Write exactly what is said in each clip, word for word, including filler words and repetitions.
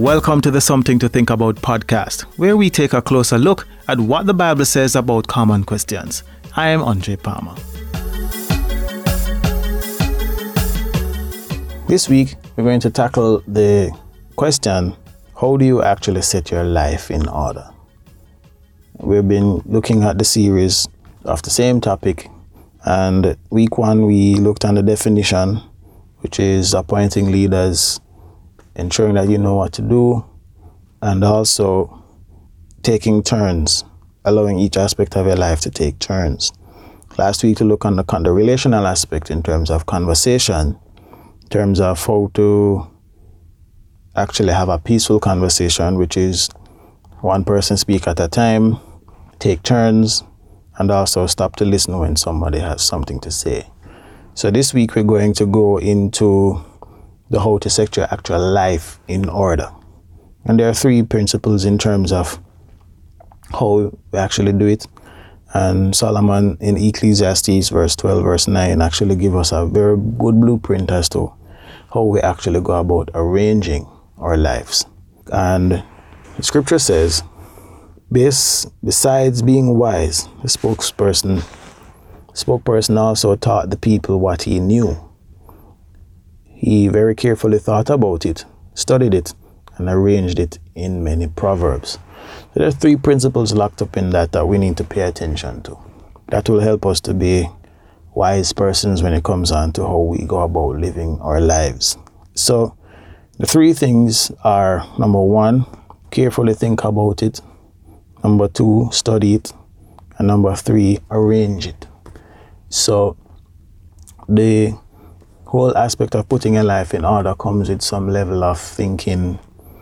Welcome to the Something to Think About podcast, where we take a closer look at what the Bible says about common questions. I am Andre Palmer. This week, we're going to tackle the question, how do you actually set your life in order? We've been looking at the series of the same topic, and week one, we looked at the definition, which is appointing leaders, ensuring that you know what to do, and also taking turns, allowing each aspect of your life to take turns. Last week, we looked on the, on the relational aspect in terms of conversation, in terms of how to actually have a peaceful conversation, which is one person speak at a time, take turns, and also stop to listen when somebody has something to say. So this week, we're going to go into the how to set your actual life in order. And there are three principles in terms of how we actually do it. And Solomon in Ecclesiastes verse twelve, verse nine actually give us a very good blueprint as to how we actually go about arranging our lives. And the scripture says, Bes- besides being wise, the spokesperson, spokesperson also taught the people what he knew. He very carefully thought about it, studied it, and arranged it in many proverbs. So there are three principles locked up in that that we need to pay attention to. That will help us to be wise persons when it comes on to how we go about living our lives. So the three things are, number one, carefully think about it. Number two, study it. And number three, arrange it. So the whole aspect of putting your life in order comes with some level of thinking,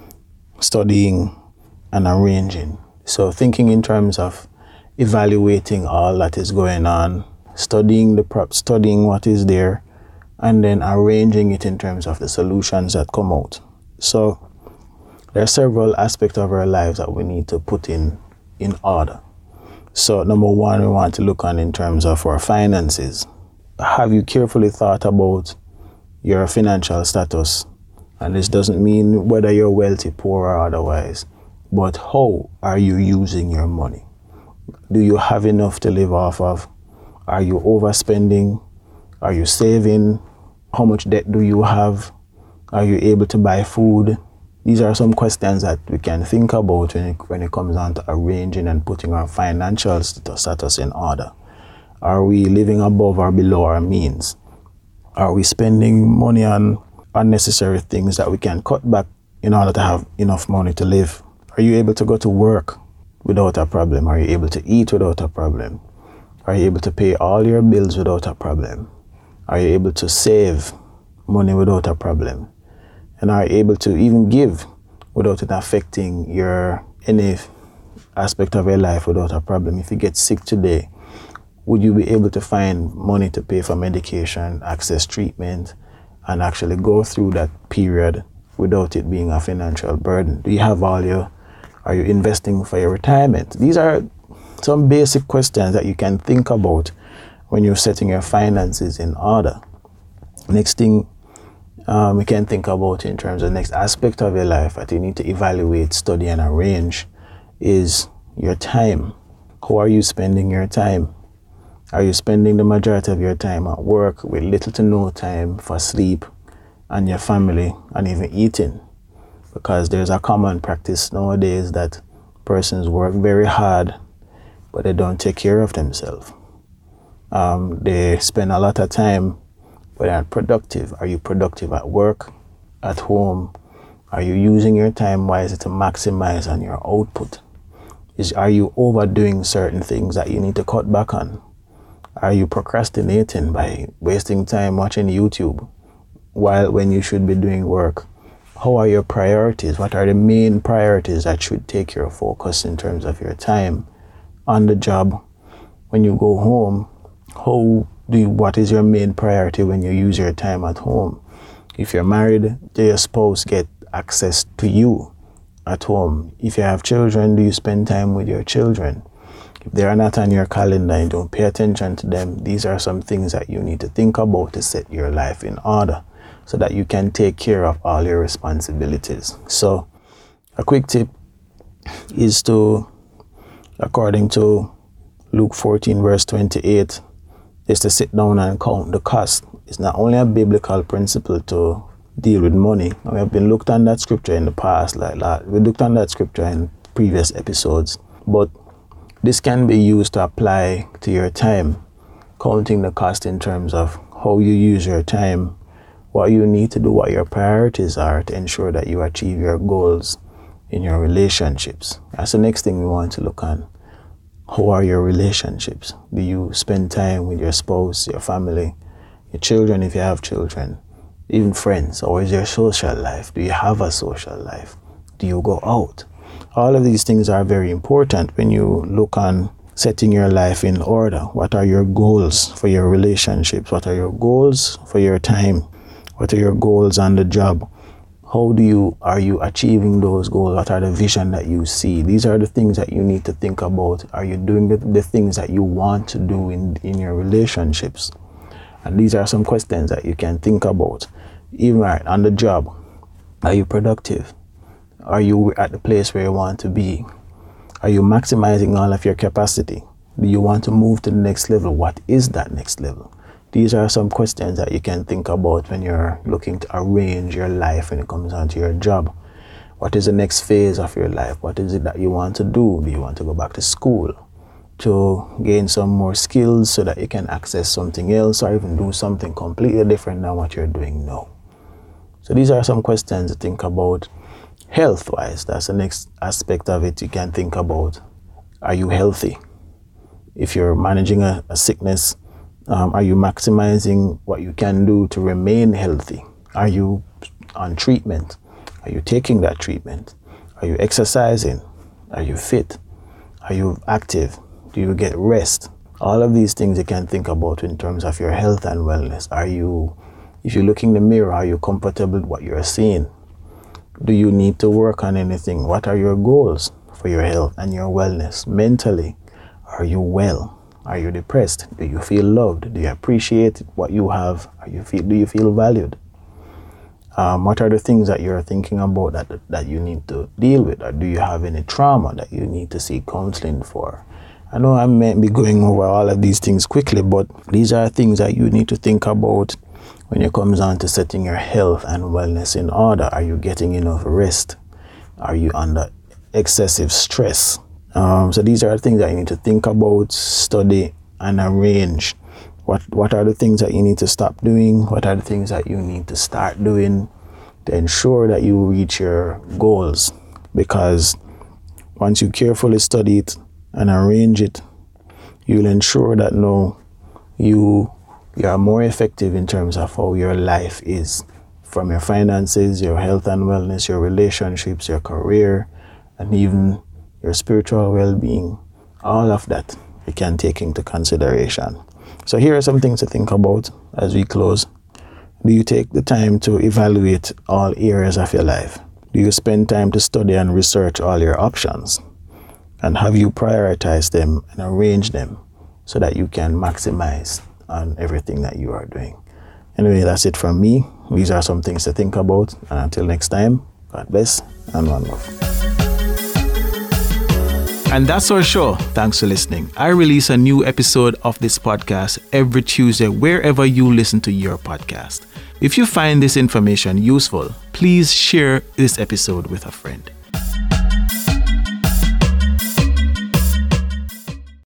studying, and arranging. So thinking in terms of evaluating all that is going on, studying the prop, studying what is there, and then arranging it in terms of the solutions that come out. So there are several aspects of our lives that we need to put in in order. So number one, we want to look on in terms of our finances. Have you carefully thought about your financial status? And this doesn't mean whether you're wealthy, poor, or otherwise, but how are you using your money? Do you have enough to live off of? Are you overspending? Are you saving? How much debt do you have? Are you able to buy food? These are some questions that we can think about when it, when it comes down to arranging and putting our financial status in order. Are we living above or below our means? Are we spending money on unnecessary things that we can cut back in order to have enough money to live? Are you able to go to work without a problem? Are you able to eat without a problem? Are you able to pay all your bills without a problem? Are you able to save money without a problem? And are you able to even give without it affecting your any aspect of your life without a problem? If you get sick today, would you be able to find money to pay for medication, access treatment, and actually go through that period without it being a financial burden? Do you have all your, are you investing for your retirement? These are some basic questions that you can think about when you're setting your finances in order. Next thing um, we can think about in terms of the next aspect of your life that you need to evaluate, study, and arrange is your time. How are you spending your time? Are you spending the majority of your time at work with little to no time for sleep and your family and even eating? Because there's a common practice nowadays that persons work very hard, but they don't take care of themselves. Um, they spend a lot of time, but they're not productive. Are you productive at work, at home? Are you using your time wisely to maximize on your output? Is, are you overdoing certain things that you need to cut back on? Are you procrastinating by wasting time watching YouTube while when you should be doing work? How are your priorities? What are the main priorities that should take your focus in terms of your time on the job? When you go home, how do you, what is your main priority when you use your time at home? If you're married, do your spouse get access to you at home? If you have children, do you spend time with your children? If they are not on your calendar and don't pay attention to them, these are some things that you need to think about to set your life in order so that you can take care of all your responsibilities. So A quick tip is to, according to Luke fourteen verse twenty-eight, is to sit down and count the cost. It's not only a biblical principle to deal with money. We have been looked on that scripture in the past, like that. We looked on that scripture in previous episodes, but this can be used to apply to your time, counting the cost in terms of how you use your time, what you need to do, what your priorities are to ensure that you achieve your goals in your relationships. That's the next thing we want to look on. How are your relationships? Do you spend time with your spouse, your family, your children if you have children, even friends? Or is your social life? Do you have a social life? Do you go out? All of these things are very important when you look on setting your life in order. What are your goals for your relationships? What are your goals for your time? What are your goals on the job? How do you, are you achieving those goals? What are the vision that you see? These are the things that you need to think about. Are you doing the, the things that you want to do in, in your relationships? And these are some questions that you can think about. Even right, on the job, are you productive? Are you at the place where you want to be? Are you maximizing all of your capacity? Do you want to move to the next level? What is that next level? These are some questions that you can think about when you're looking to arrange your life when it comes down to your job. What is the next phase of your life? What is it that you want to do? Do you want to go back to school to gain some more skills so that you can access something else, or even do something completely different than what you're doing now? So these are some questions to think about. Health-wise, that's the next aspect of it you can think about. Are you healthy? If you're managing a, a sickness, um, are you maximizing what you can do to remain healthy? Are you on treatment? Are you taking that treatment? Are you exercising? Are you fit? Are you active? Do you get rest? All of these things you can think about in terms of your health and wellness. Are you, if you look in the mirror, are you comfortable with what you're seeing? Do you need to work on anything? What are your goals for your health and your wellness? Mentally, are you well? Are you depressed? Do you feel loved? Do you appreciate what you have? Are you feel, do you feel valued? Um, what are the things that you're thinking about that, that you need to deal with? Or do you have any trauma that you need to seek counseling for? I know I may be going over all of these things quickly, but these are things that you need to think about when it comes on to setting your health and wellness in order. Are you getting enough rest? Are you under excessive stress? Um, so these are things that you need to think about, study, and arrange. What what are the things that you need to stop doing? What are the things that you need to start doing to ensure that you reach your goals? Because once you carefully study it and arrange it, you'll ensure that no, you you are more effective in terms of how your life is, from your finances, your health and wellness, your relationships, your career, and even your spiritual well-being. All of that you can take into consideration. So here are some things to think about as we close. Do you take the time to evaluate all areas of your life? Do you spend time to study and research all your options? And have you prioritized them and arranged them so that you can maximize on everything that you are doing? Anyway, that's it from me. These are some things to think about. And until next time, God bless and one love. And that's our show. Thanks for listening. I release a new episode of this podcast every Tuesday wherever you listen to your podcast. If you find this information useful, please share this episode with a friend.